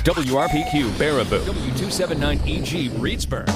WRPQ Baraboo, W279EG Reedsburg.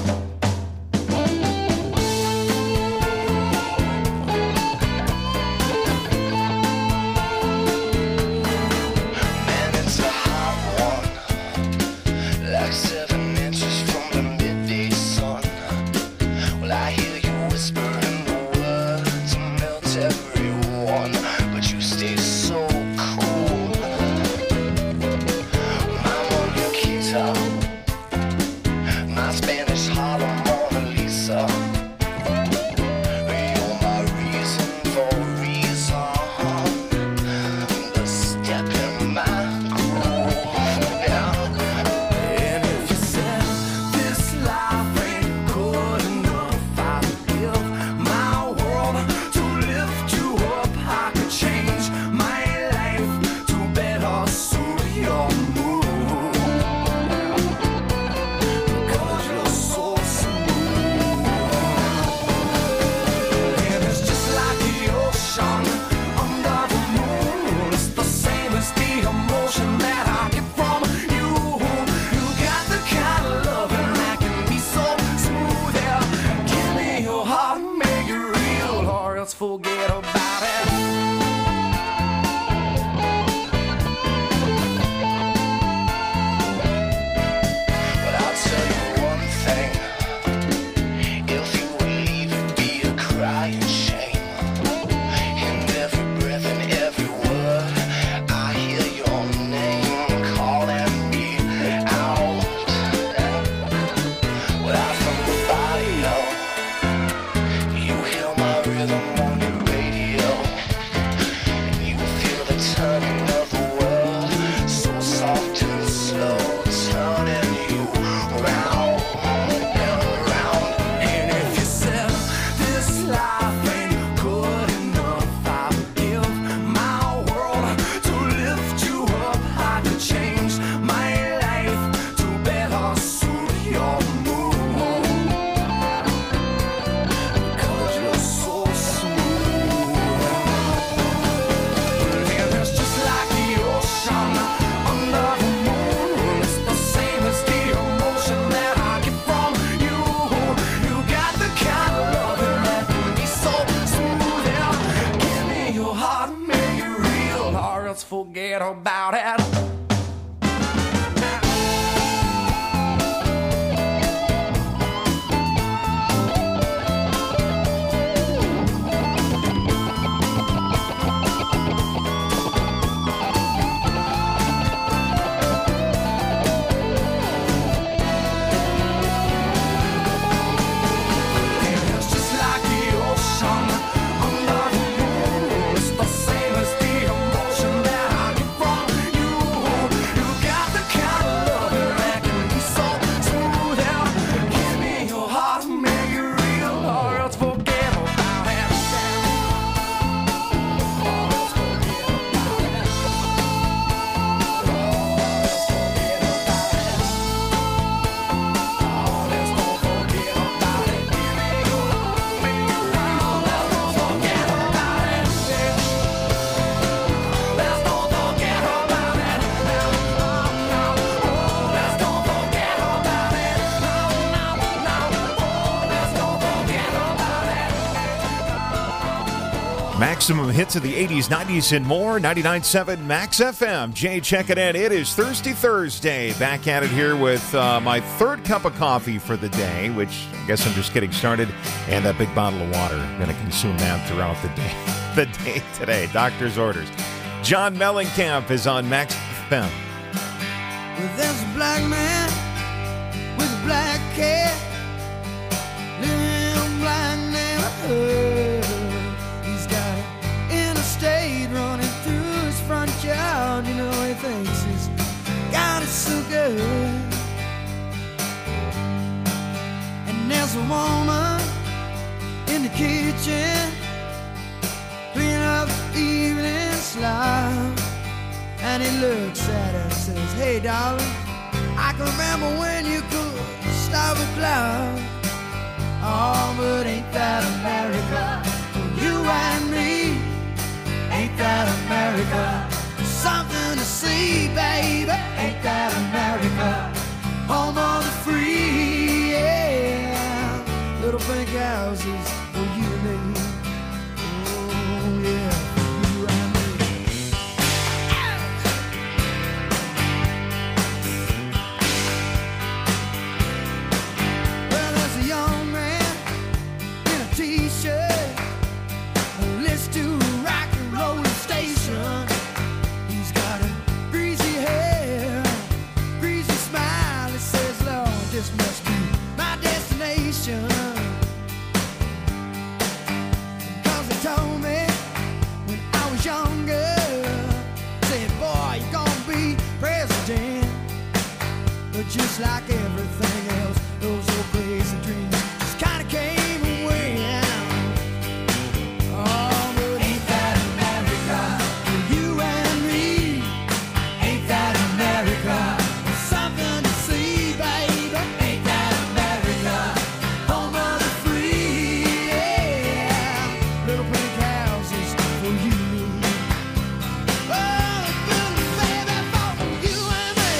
Forget about it. Maximum hits of the 80s, 90s, and more. 99.7 Max FM. Jay, check it in. It is Thirsty Thursday. Back at it here with my third cup of coffee for the day, which I guess I'm just getting started, and that big bottle of water. I'm going to consume that throughout the day. The day today. Doctor's orders. John Mellencamp is on Max FM. Well, there's a black man with a black cat living in a black neighborhood. He's got an interstate running through his front yard. You know, he thinks he's got it so good. And there's a woman in the kitchen cleaning up the evening slime. And he looks at her and says, hey, darling, I can remember when you could stop a cloud. Oh, but ain't that America? For you and me, ain't that America? Something to see, baby, ain't that America? just like everything else. Those old crazy dreams just kind of came away. Oh, but ain't that America? For you and me, ain't that America? Something to see, baby. Ain't that America? Home of the free, yeah. Little pink houses for you. Oh, little baby, for you and me.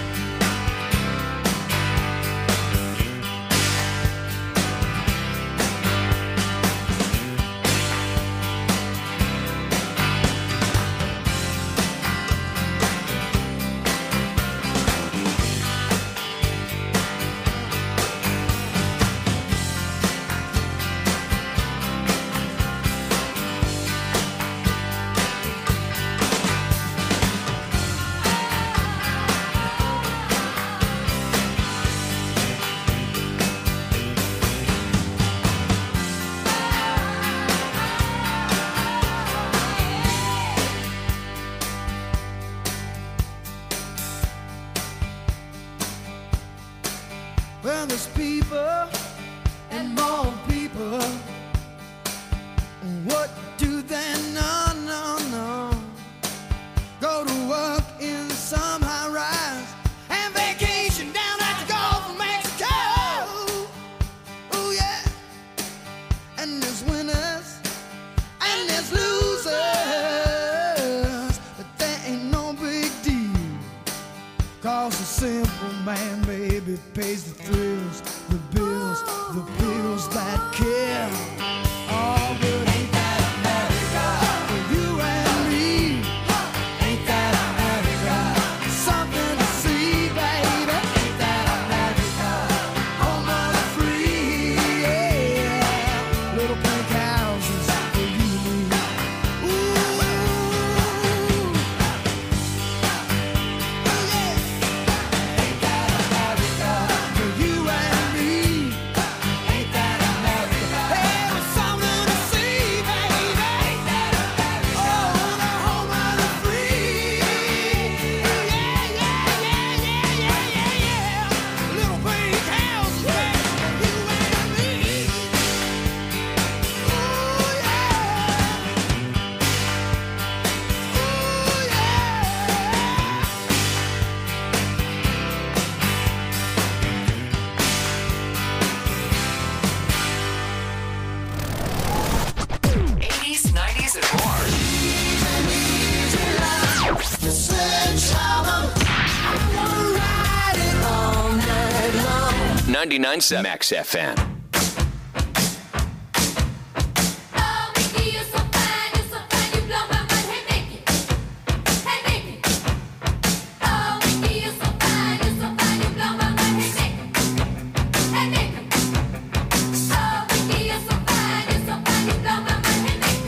Well, there's people and more people. What do they know? No, no. Go to work in some high rise and vacation down at the Gulf of Mexico. Oh, yeah. And there's winners and there's losers. But that ain't no big deal. Cause the simple man, baby, pays the thrills, the bills that kill. Oh, but ain't that America? For you and me, ain't that America? Something to see, baby. Ain't that America? Home of the free, yeah. Little pink houses for you and me. Ooh, oh, yeah. Ain't that America? For you and me, ain't that America? Hey, there's something to see, baby. Ain't that America? Oh, the home of the free. Yeah, yeah, yeah, yeah, yeah, yeah, yeah. Little pink houses, baby, for you and me. Ooh, yeah. Ooh, yeah. 80s, 90s, and more. The sledgehammer, we'll ride it all night long. 99.7 Max FM. Oh, Mickey, you're so fine, you blow my mind. Hey, Mickey, oh, Mickey, you're so fine, you blow my mind. Hey, Mickey, oh, Mickey, you're so fine, you blow my mind. Hey, Mickey.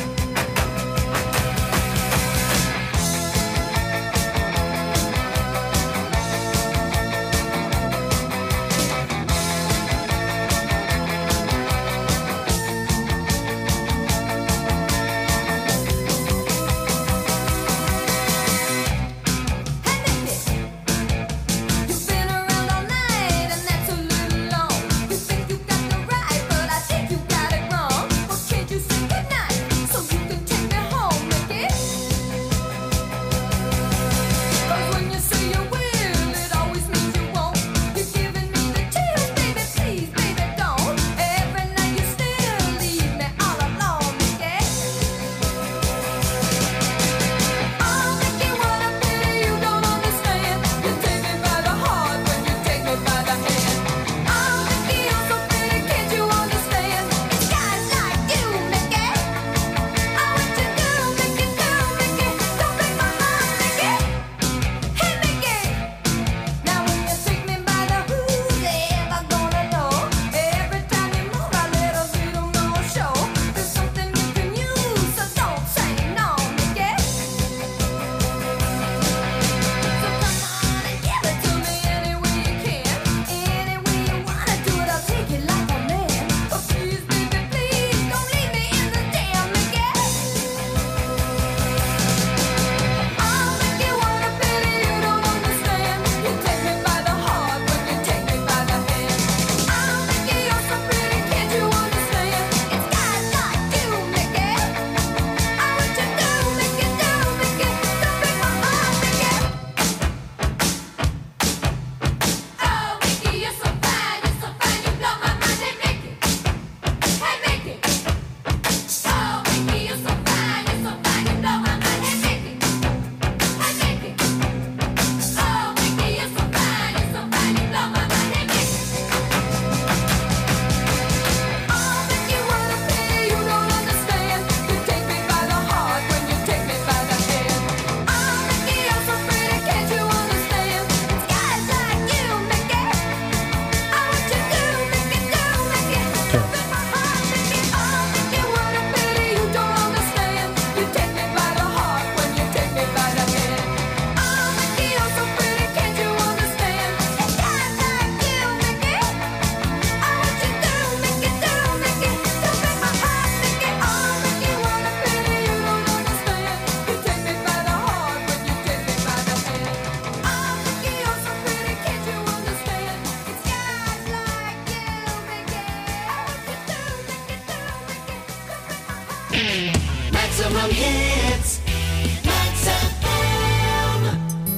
hits. Max FM.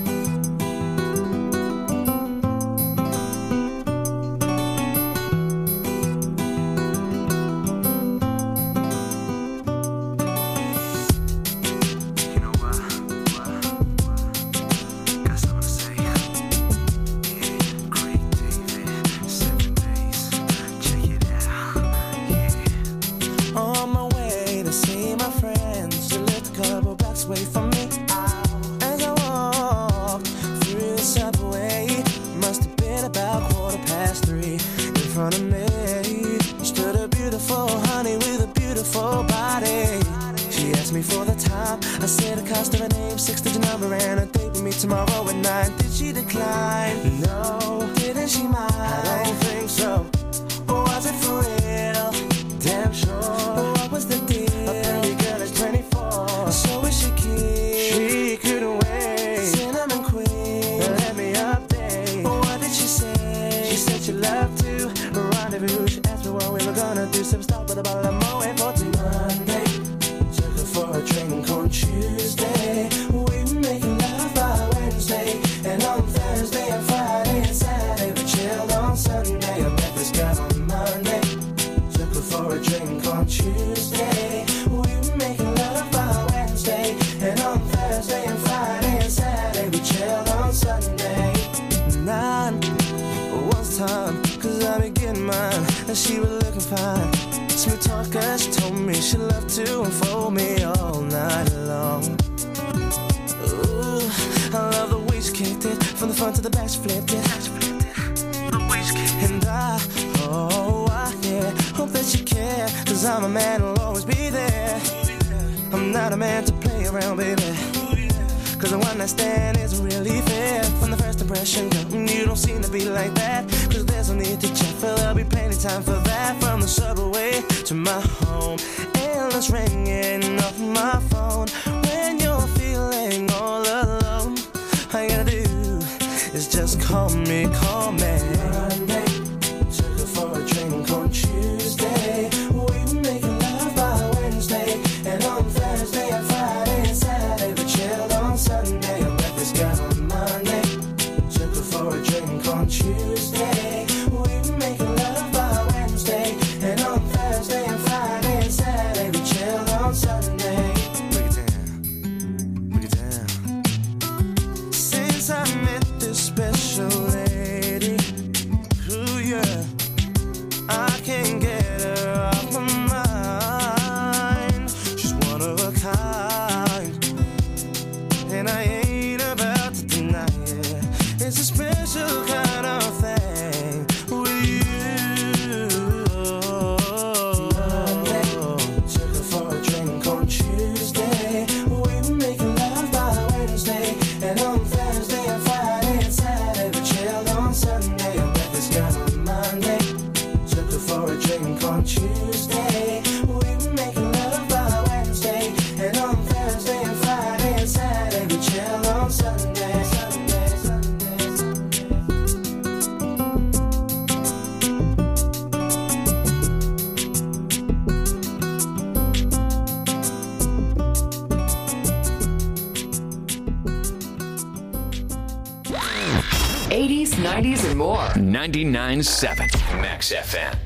You know what? Got something to say. Yeah, Craig David, 7 days. Check it out. Yeah. On my way to see my friends, she lived a couple blocks away from me. As I walked through the subway, must have been about 3:15. In front of me stood a beautiful honey with a beautiful body. She asked me for the time. I said the cost of her name, 6-digit number, and a date with me tomorrow at 9. Did she decline? No. Didn't she mind? I don't think so. Was it for real? Damn sure. What was the deal? A pretty girl is 24. So is she keen? She couldn't wait. Cinnamon queen. Let me update. What did she say? She said she loved to rendezvous. She asked me what we were gonna do. Some stop with a bottle of Moet for Monday. Took her for a drink on Tuesday. We were making love by Wednesday. And on Thursday and Friday and Saturday we chilled on Sunday. I met this girl on Monday. Took her for a drink on Tuesday. We were making love by Wednesday. And on Thursday and Friday and Saturday we chilled on Sunday. 9 was time, cause I be getting mine. And she was looking fine. Smooth talker, she told me she loved to unfold me all night long. Ooh, I love the way she kicked it. From the front to the back she flipped it. And yeah, hope that you care. Cause I'm a man who'll always be there. I'm not a man to play around, baby. Cause the one night stand isn't really fair. From the first impression, girl, you don't seem to be like that. Cause there's no need to check, for there'll be plenty time for that. From the subway to my home, endless ringing off my phone. When you're feeling all alone, all you gotta do is just call me, call me. Monday, took her for a drink on Tuesday. We were making love by Wednesday. And on Thursday and Friday and Saturday we chilled on Sunday. I met this girl on Monday. Took her for a drink on Tuesday. We were making love by Wednesday. And on Thursday and Friday and Saturday we chilled on Sunday. Break it down, break it down. Since I met this special lady, ooh yeah, I can't get her off my mind. She's one of a kind, and I ain't about to deny it. It's a special kind of thing with you. Monday, took her for a drink on Tuesday. We were making love by Wednesday. And on Thursday and Friday and Saturday we chilled on Sunday. I met this girl on Monday. Took her for a drink on Tuesday. We were making love by Wednesday. And on Thursday and Friday and Saturday we chilled on Sunday. Sunday, Sunday, Sunday. 80s, 90s, and more. 99.7 Max FM.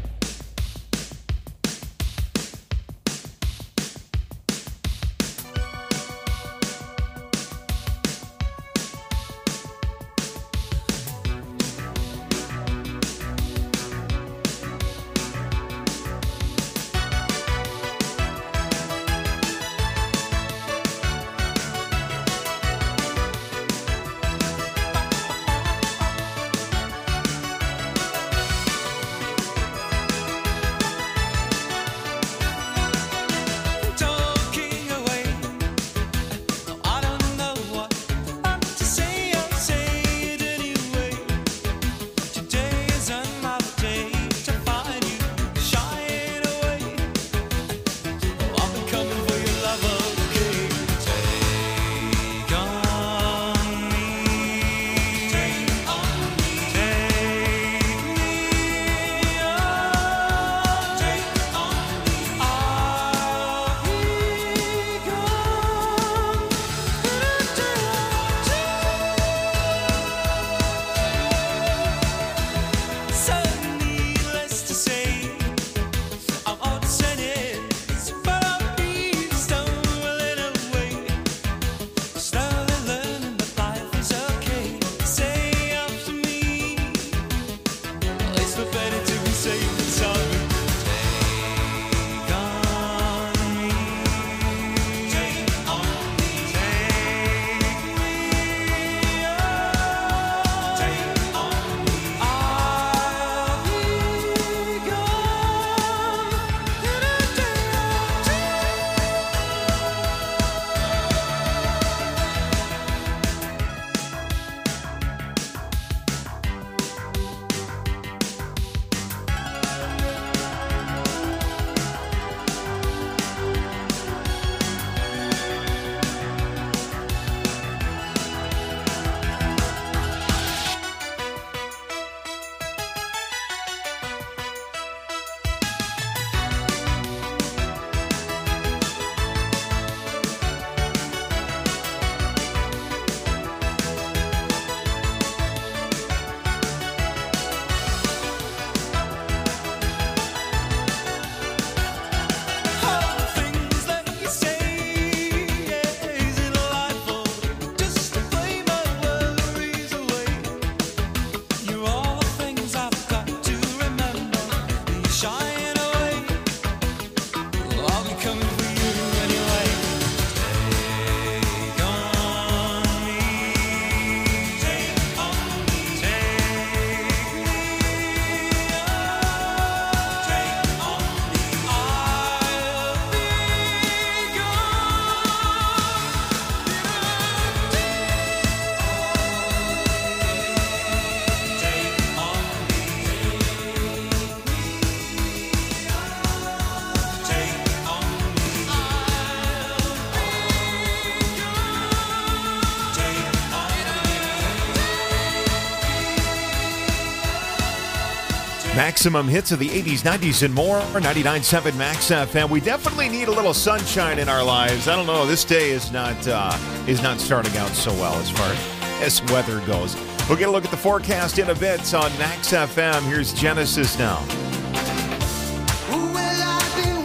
Maximum hits of the 80s, 90s, and more. 99.7 Max FM. We definitely need a little sunshine in our lives. I don't know. This day is not starting out so well as far as weather goes. We'll get a look at the forecast in a bit on Max FM. Here's Genesis now. Well, I've been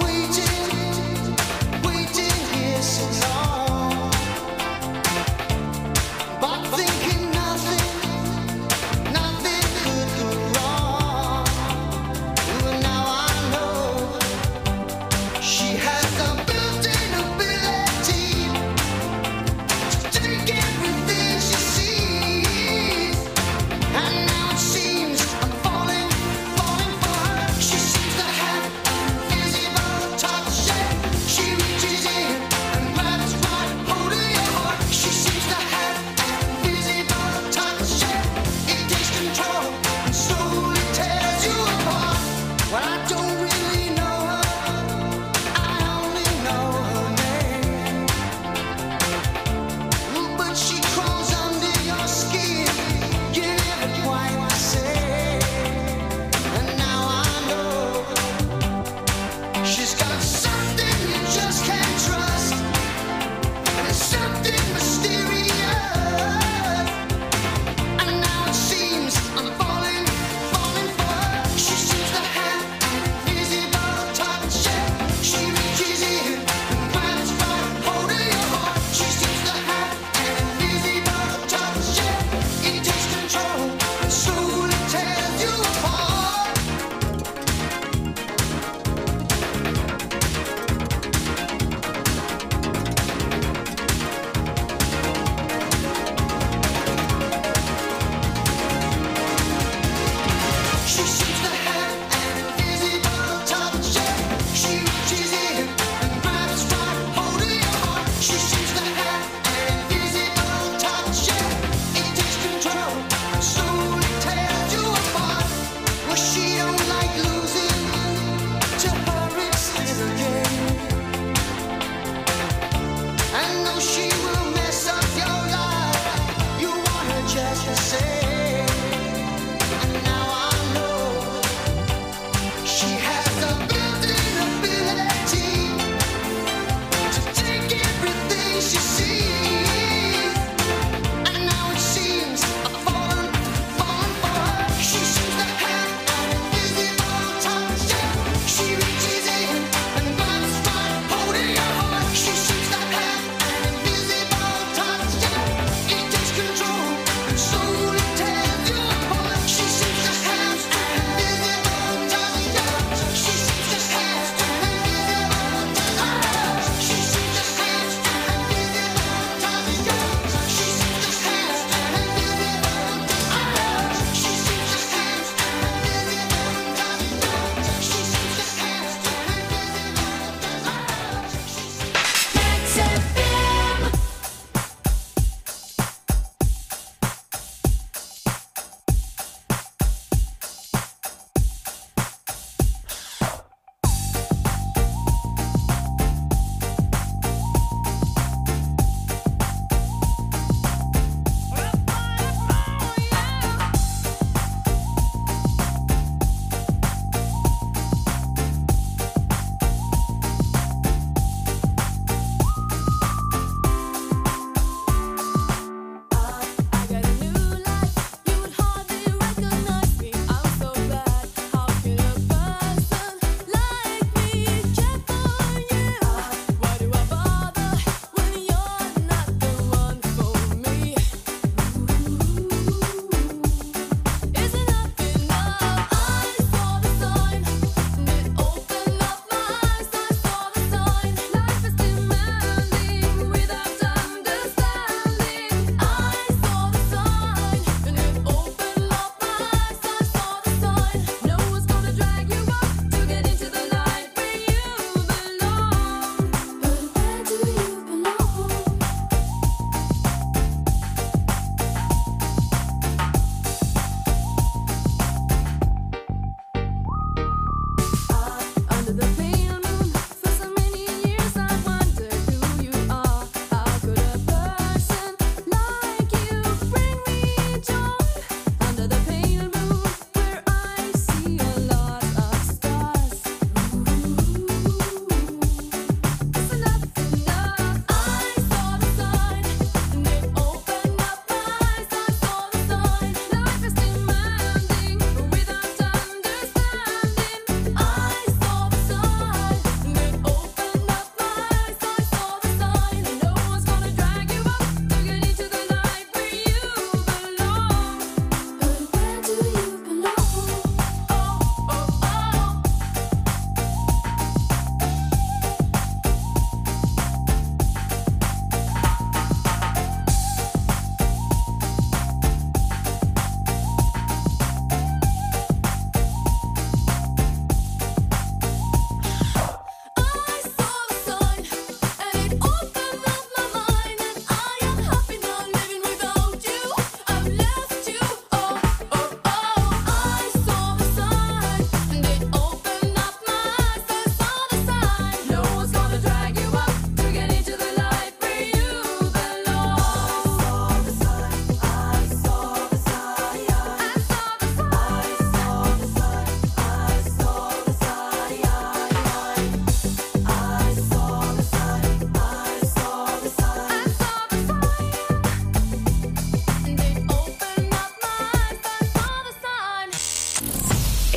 waiting here so long, but thinking nothing could go wrong. Well, now I know she has the built-in ability to take everything she sees, and now it seems I'm falling for her.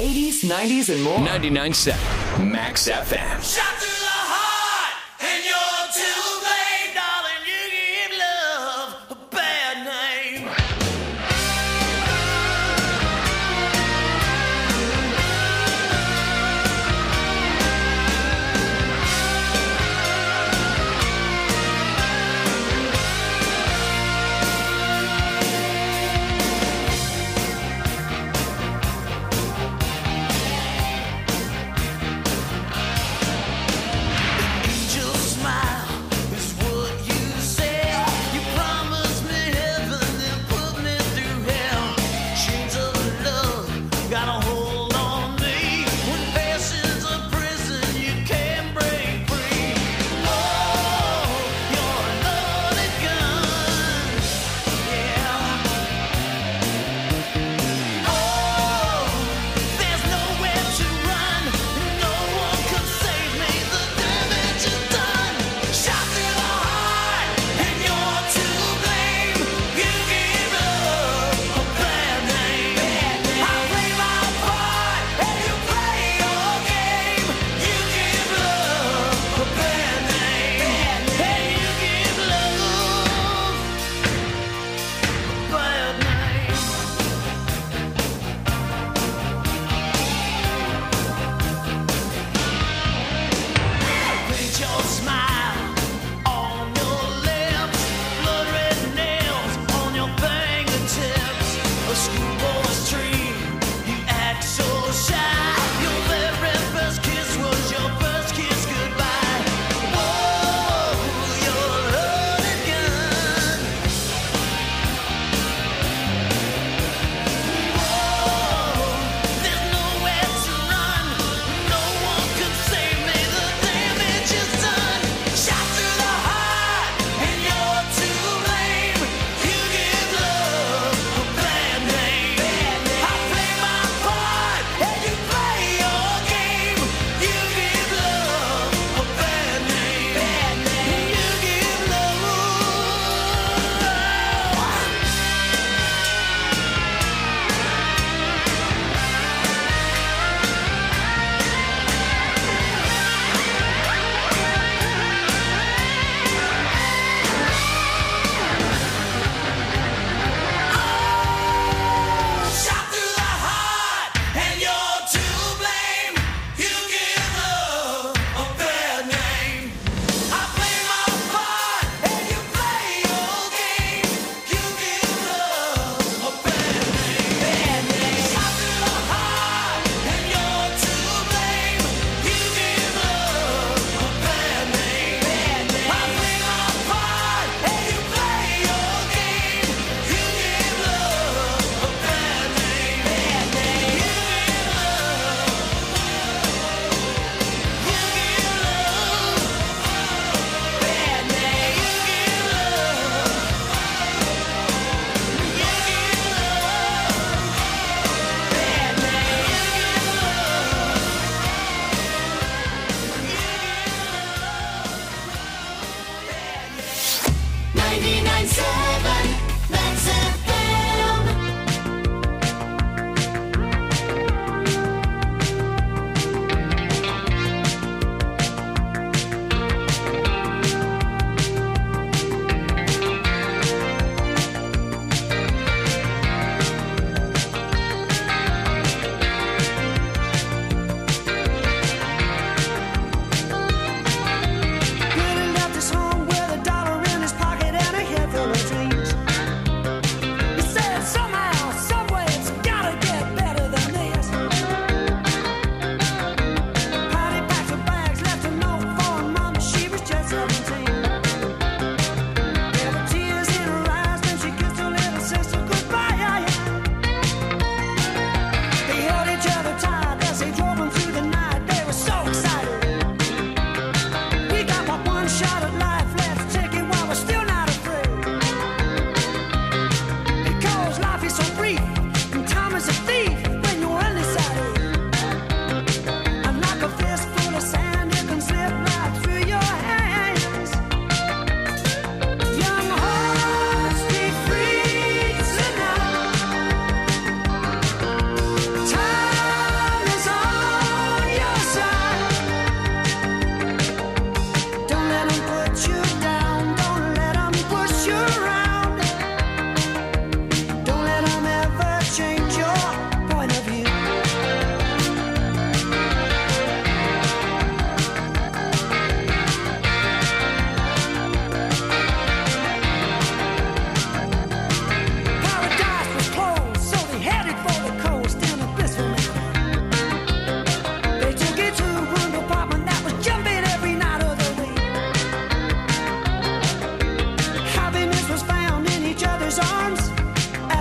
80s, 90s, and more. 99.7 Max FM. Shot to the heart, and you're too late, darling. You give love a bad name.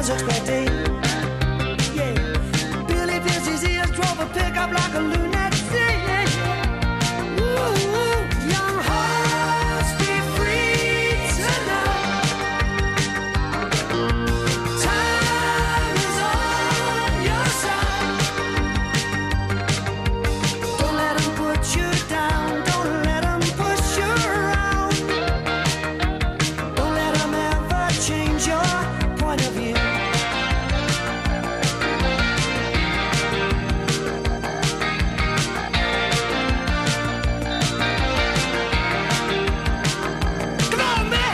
was a great day. Yeah. Billy Fields, his ears drove a pickup like a lunatic. Ooh, young hearts be free tonight. Time is on your side. Don't let 'em put you down. Don't let 'em push you around. Don't let 'em ever change your point of view. Come on, man!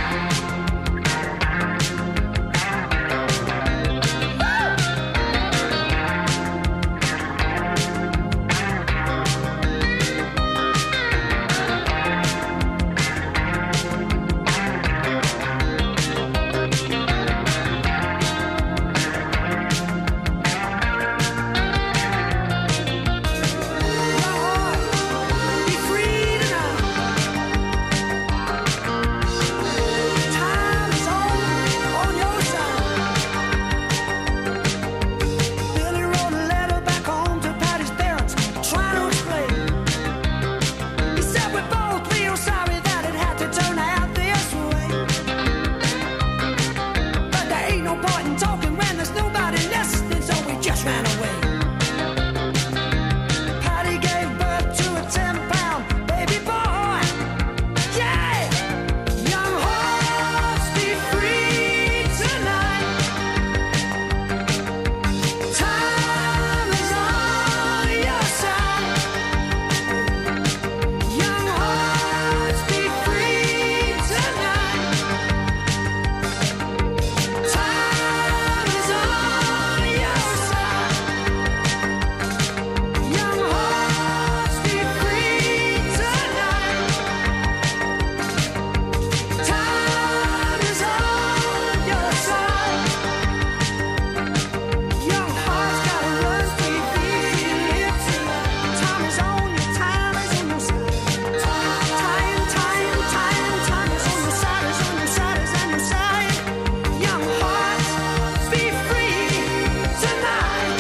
Be free tonight. Time is on your side. Billy wrote a letter back home to Patty's parents, trying to explain. He said we both feel sorry that it had to turn out this way. But there ain't no point in talking when there's nobody listening, so we just ran away. Patty gave birth to a 10-pound baby boy. Yeah! Young hearts be free tonight. Time is on your side. Young hearts be free tonight. Time is on your side. Young hearts be free tonight. Time is on your side. Young hearts gotta run free, live tonight. Time is on your side. Time is on your side, is on your side. Young hearts be free tonight,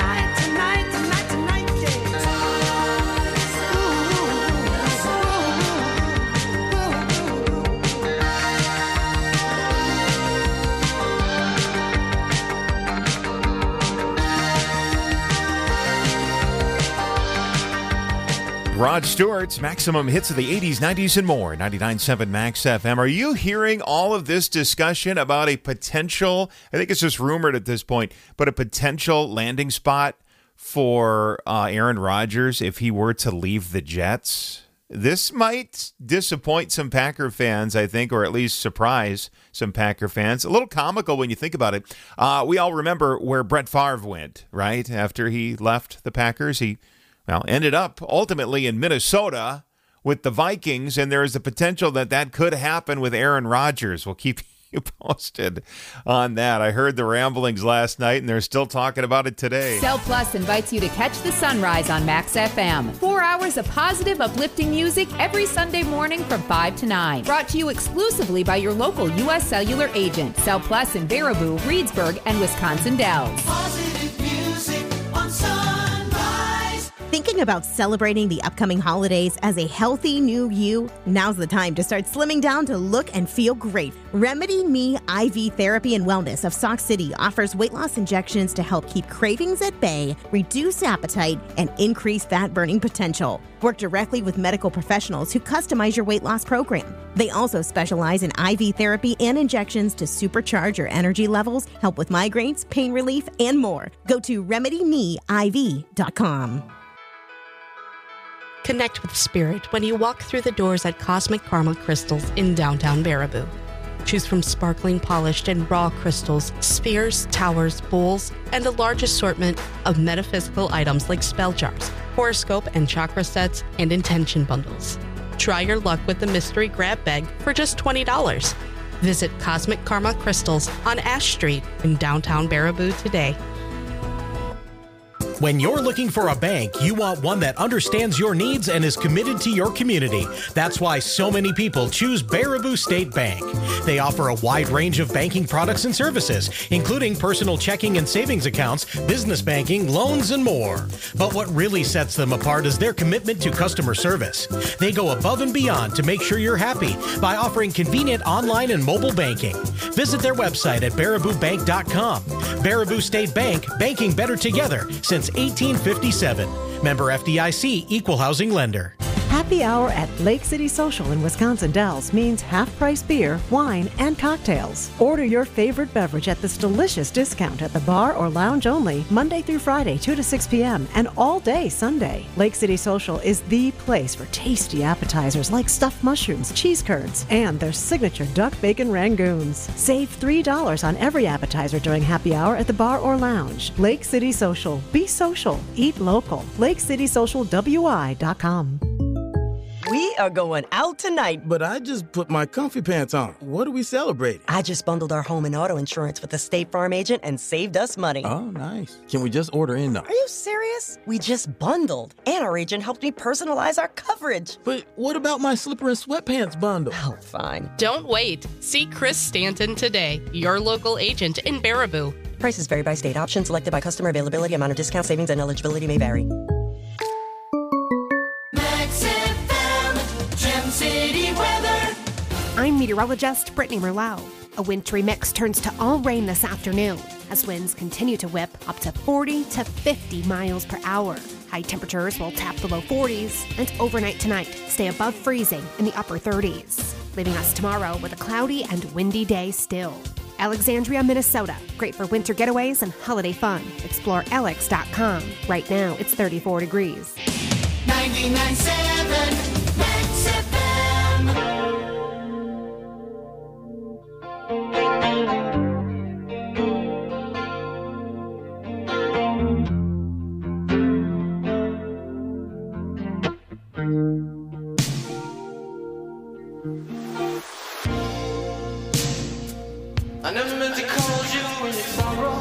Rod Stewart's Maximum Hits of the 80s, 90s, and more. 99.7 Max FM. Are you hearing all of this discussion about a potential, I think it's just rumored at this point, but a potential landing spot for Aaron Rodgers if he were to leave the Jets? This might disappoint some Packer fans, I think, or at least surprise some Packer fans. A little comical when you think about it. We all remember where Brett Favre went, right? After he left the Packers, he ended up ultimately in Minnesota with the Vikings, and there is the potential that that could happen with Aaron Rodgers. We'll keep you posted on that. I heard the ramblings last night, and they're still talking about it today. Cell Plus invites you to catch the sunrise on Max FM. 4 hours of positive, uplifting music every Sunday morning from 5 to 9. Brought to you exclusively by your local U.S. Cellular agent. Cell Plus in Baraboo, Reedsburg, and Wisconsin Dells. Positive music on Sunrise. Thinking about celebrating the upcoming holidays as a healthy new you? Now's the time to start slimming down to look and feel great. Remedy Me IV Therapy and Wellness of Sauk City offers weight loss injections to help keep cravings at bay, reduce appetite, and increase fat burning potential. Work directly with medical professionals who customize your weight loss program. They also specialize in IV therapy and injections to supercharge your energy levels, help with migraines, pain relief, and more. Go to RemedyMeIV.com. Connect with spirit when you walk through the doors at Cosmic Karma Crystals in downtown Baraboo. Choose from sparkling, polished, and raw crystals, spheres, towers, bowls, and a large assortment of metaphysical items like spell jars, horoscope and chakra sets, and intention bundles. Try your luck with the mystery grab bag for just $20. Visit Cosmic Karma Crystals on Ash Street in downtown Baraboo today. When you're looking for a bank, you want one that understands your needs and is committed to your community. That's why so many people choose Baraboo State Bank. They offer a wide range of banking products and services, including personal checking and savings accounts, business banking, loans, and more. But what really sets them apart is their commitment to customer service. They go above and beyond to make sure you're happy by offering convenient online and mobile banking. Visit their website at baraboobank.com. Baraboo State Bank, banking better together since 1857. Member FDIC, Equal Housing Lender. Happy hour at Lake City Social in Wisconsin Dells means half-price beer, wine, and cocktails. Order your favorite beverage at this delicious discount at the bar or lounge only, Monday through Friday, 2 to 6 p.m., and all day Sunday. Lake City Social is the place for tasty appetizers like stuffed mushrooms, cheese curds, and their signature duck bacon rangoons. Save $3 on every appetizer during happy hour at the bar or lounge. Lake City Social. Be social. Eat local. LakeCitySocialWI.com. We are going out tonight. But I just put my comfy pants on. What are we celebrating? I just bundled our home and auto insurance with a State Farm agent and saved us money. Oh, nice. Can we just order in now? Are you serious? We just bundled. And our agent helped me personalize our coverage. But what about my slipper and sweatpants bundle? Oh, fine. Don't wait. See Chris Stanton today, your local agent in Baraboo. Prices vary by state. Options selected by customer. Availability, amount of discount, savings, and eligibility may vary. City weather. I'm meteorologist Brittany Merlot. A wintry mix turns to all rain this afternoon as winds continue to whip up to 40 to 50 miles per hour. High temperatures will tap the low 40s and overnight tonight stay above freezing in the upper 30s, leaving us tomorrow with a cloudy and windy day still. Alexandria, Minnesota. Great for winter getaways and holiday fun. Explore alex.com. Right now it's 34 degrees. 99.7 Max FM. I never meant to call you when you sorrow.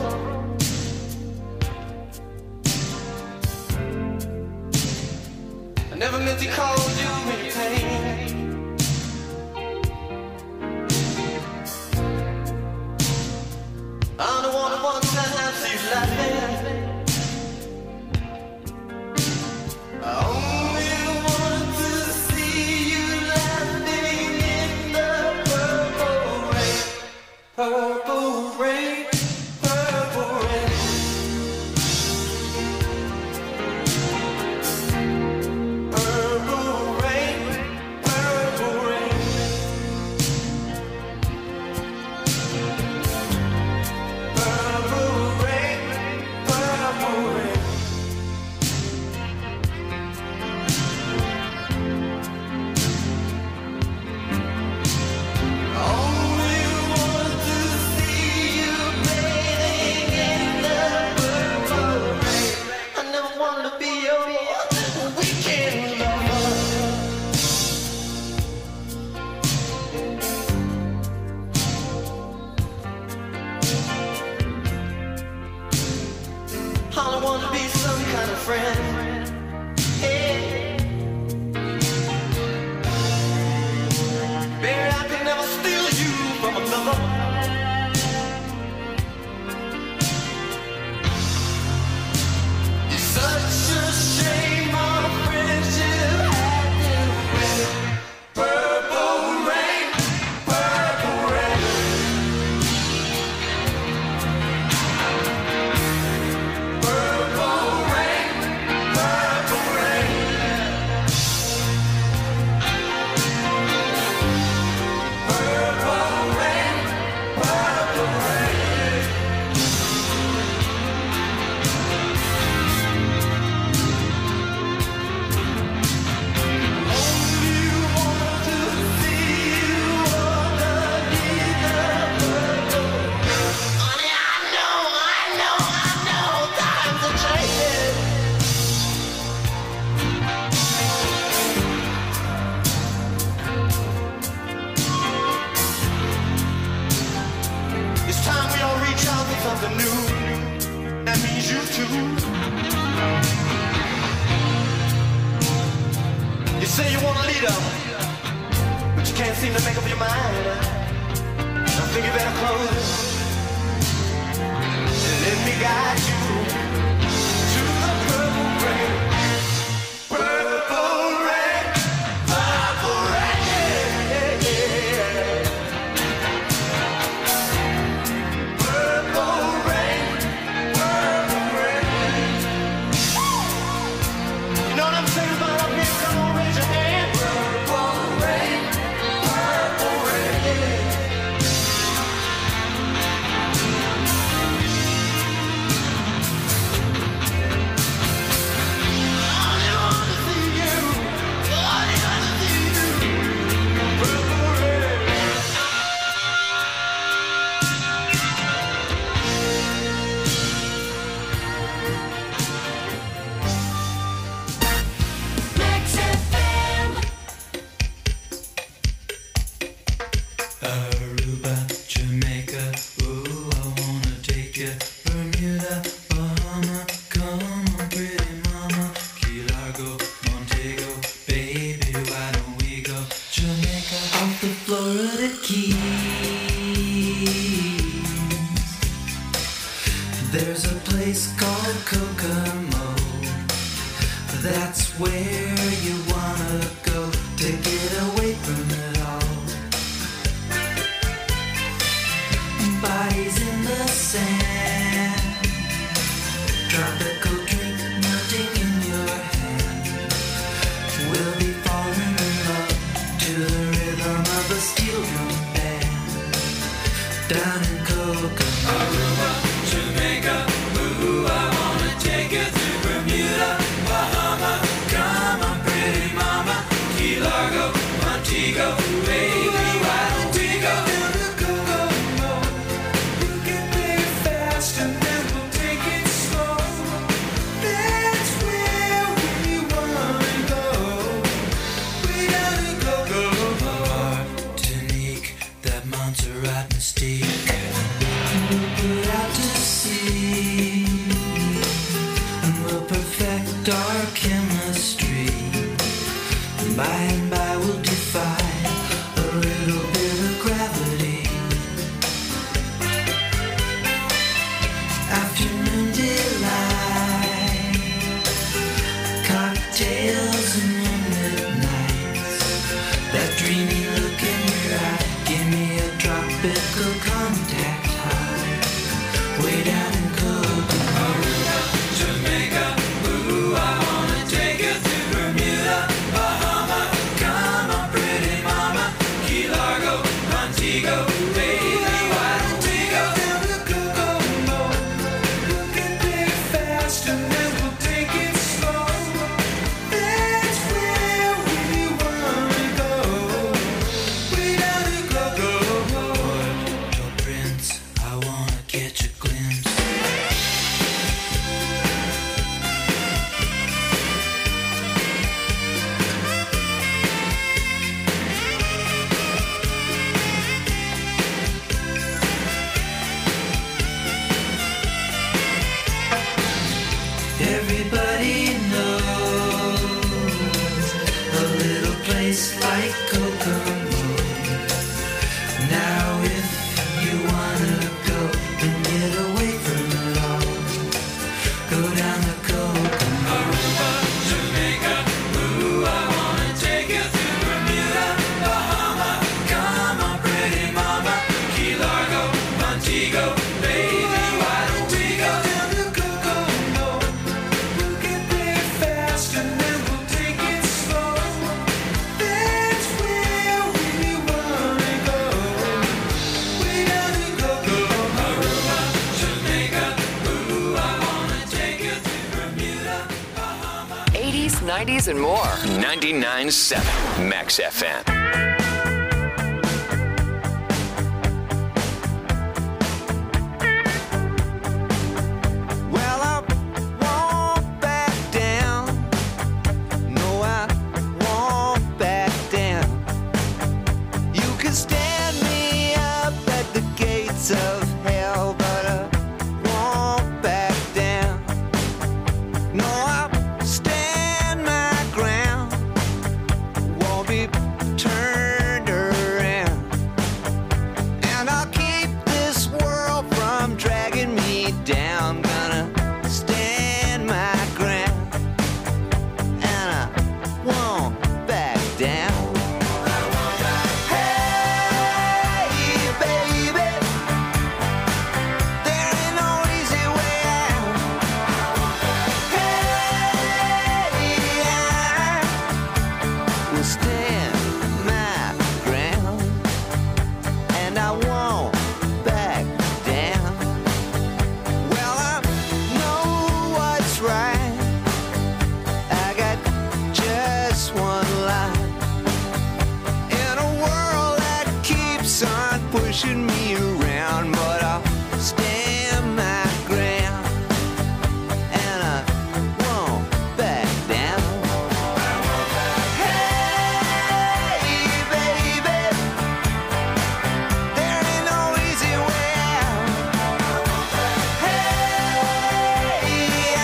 I never meant to call you when you pain. I'm the one who wants to have you laughing. I only want to see you laughing in the purple rain. Purple rain, purple rain. Purple rain, purple rain. Purple rain, purple rain. Only want to see you bathing in the purple rain. I never wanted to be your weekend lover. I don't want to be some kind of friend. Hey. Baby, I could never steal you from another. It's such a shame our friendship had to end. Purple rain, purple rain. Purple rain, purple rain. Purple rain, purple rain. Only want to see you underneath the purple rain. Honey, I know, times are changing. It's time we all reach out for something new. That means you too. say you want a leader, but you can't seem to make up your mind. I think you better close and let me guide you to the purple rain. Purple rain, purple rain, yeah. Purple rain, purple rain. You know what I'm saying about up here? Come on, raise your hand. Purple rain, purple rain. Aruba, Jamaica, ooh, I wanna take you. Bermuda, Bahama, come on, pretty mama. Key Largo, Montego, baby, why don't we go? Jamaica, off the Florida Keys. There's a place called Kokomo. That's where you wanna go to get away from it all. Bodies in the sand, tropical drink melting in your hand. We'll be falling in love to the rhythm of a steel drum band. Down in Kokomo, Aruba, Jamaica, ooh, I wanna take you to Bermuda, Bahama, come on, pretty mama. Key Largo, Montego, baby, why don't we go down to Kokomo? You can play fast and then we'll take it slow. That's where we wanna go. We gotta go, go, go. Martinique, that Montserrat mystique. We'll put out to sea and we'll perfect our chemistry. By and by we'll defy a little bit of gravity. Afternoon delight, cocktails and moonlit nights. That dreamy look in your eye, give me a tropical contact high. Way down in Kokomo, Jamaica, ooh, I wanna take you to Bermuda, Bahama, come on, pretty mama. Key Largo, Montego, baby, why don't we go down to Kokomo? You can play fast and then we'll take it slow. That's where we wanna go. We gotta go, go, go. Puerto Prince, I wanna catch a glimpse. Everybody knows a little place like Kokomo. Now if you wanna go and get away from it all, go down to Kokomo. Aruba, Jamaica, ooh, I wanna take you to Bermuda, Bahama, come on, pretty mama. Key Largo, Montego, baby, why don't we go down to Kokomo? You can play fast and then we'll take it slow. That's where we wanna go. We gotta go, go. Aruba, Jamaica, ooh, I wanna take you to Bermuda, Bahama. 80s, 90s, and more. 99.7 Max FM. Well, I won't back down. No, I won't back down. You can stand me up at the gates of hell, but I won't back down. No, I'll stand my ground. pushing me around, but I'll stand my ground, and I won't back down. Hey, baby, there ain't no easy way out. Hey, I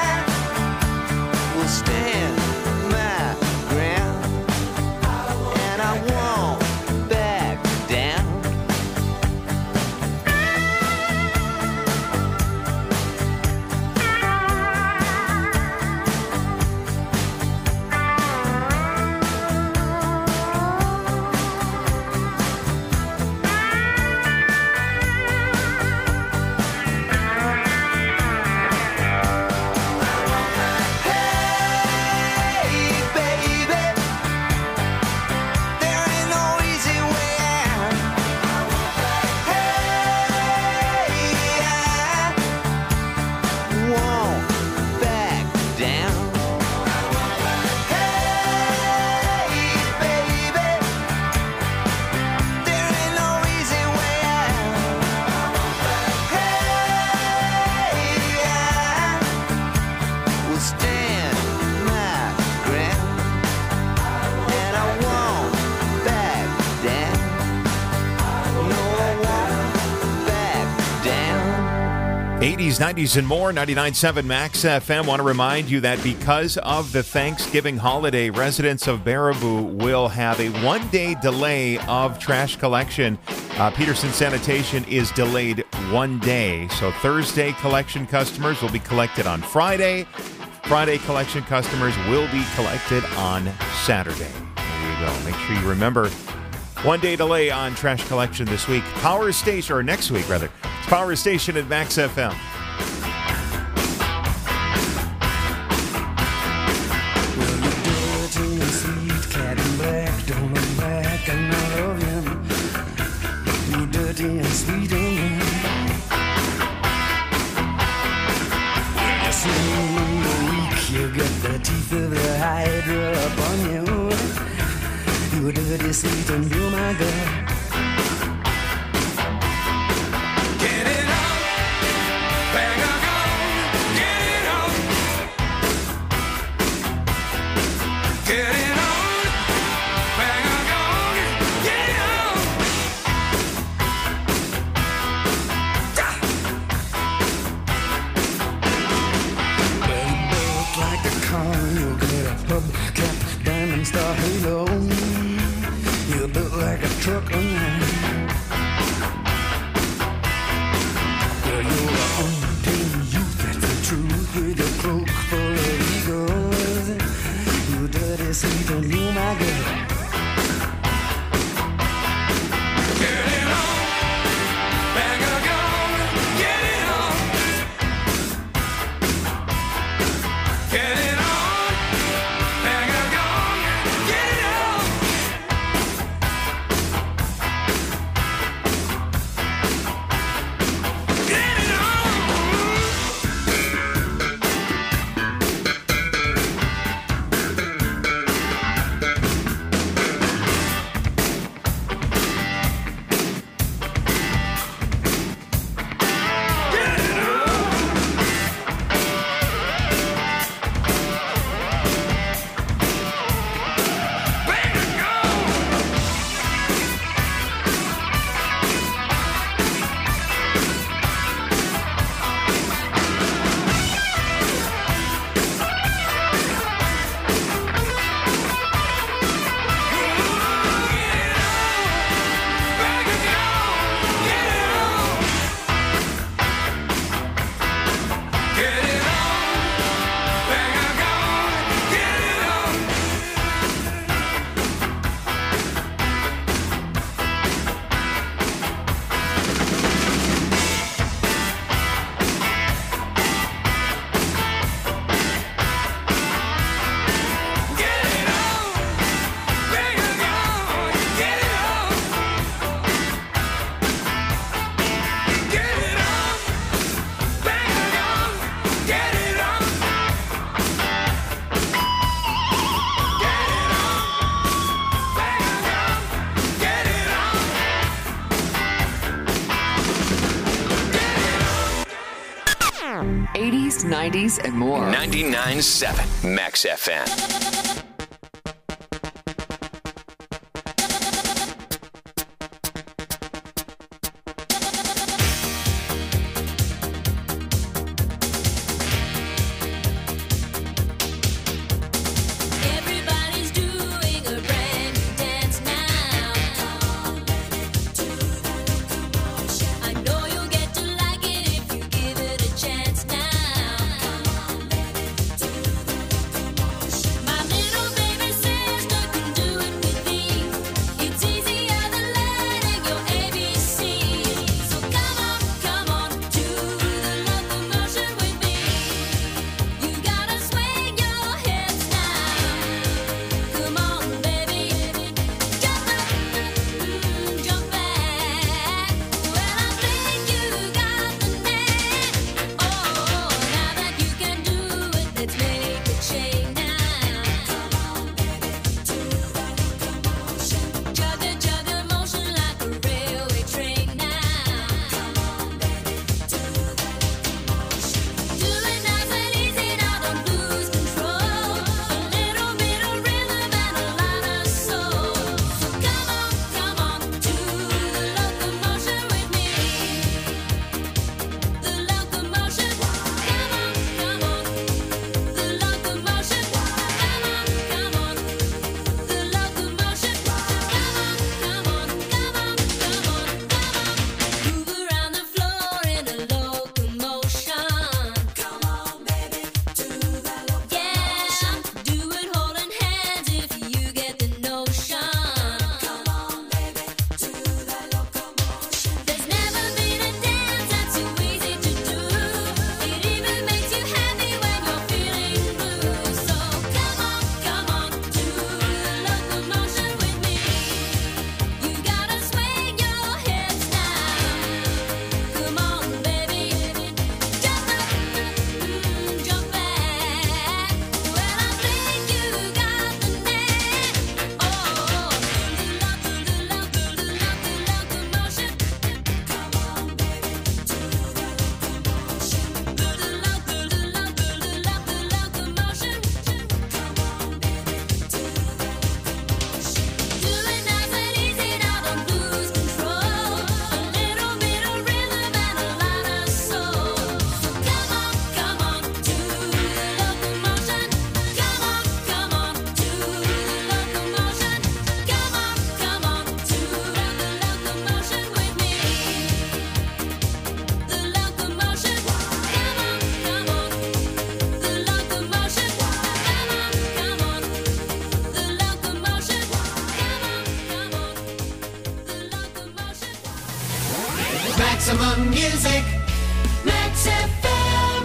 will stand my ground, and I won't back down. Hey, baby, there ain't no easy way out. Hey, I won't back down. Hey, baby, there ain't no easy way out. Hey, I will stand my ground, and I won't back down. No, I won't back down. 80s, 90s, and more. 99.7 Max FM. Want to remind you that because of the Thanksgiving holiday, residents of Baraboo will have a one-day delay of trash collection. Peterson Sanitation is delayed one day. So Thursday collection customers will be collected on Friday. Friday collection customers will be collected on Saturday. There you go. Make sure you remember one-day delay on trash collection this week. Power Station, or next week, rather. It's Power Station at Max FM. Dirty and sweet, cat in black, don't look back, and I love you. You're dirty and sweet and you swing in the week, you get the teeth of the hydra upon you. You're dirty, sweet, and you're my girl. Get it on, bang a gong, get it on. Get it on, bang a gong, get it on. Well, you look like a car, you'll get a hubcap, diamond star halo. You look like a truck on 80s, 90s, and more. 99.7 Max FM. Everybody's doing a brand new dance now. I know you'll get to like it if you give it a chance now. My little baby sister can do it with me. It's easier than learning your ABC. So come on, do the locomotion with me. You gotta swing your hips now. Come on, baby, jump up, jump back. Well, I think you got the knack. Oh, now that you can do it, let's make a change now. Juggle, juggle motion like a railway train now. Do it nice and easy now, don't lose control. A little bit of rhythm and a lot of soul. So come on, do the locomotion with me. The locomotion, come on, the locomotion, come on, the locomotion, move around the floor in a locomotion. Come on, baby, do the locomotion. Yeah, do it holding hands if you get the notion. Come on, baby, do the locomotion. There's never been a dance that's so easy to do. It even makes you happy when you're feeling blue. So come on, do the locomotion with me. You gotta swing your hips now. Come on, baby, jump up, jump back. Well, I think you got the knack. Oh, the locomotion. Come on, baby, do the locomotion. The locomotion. Come on, baby, do the locomotion. Do it nice and easy now, don't lose control. A little bit of rhythm and a lot of soul. So come on, do the locomotion. Come on, do the locomotion. Come on, do the locomotion with me. The locomotion, come on, the locomotion, come on, the locomotion, Maximum music, Max FM.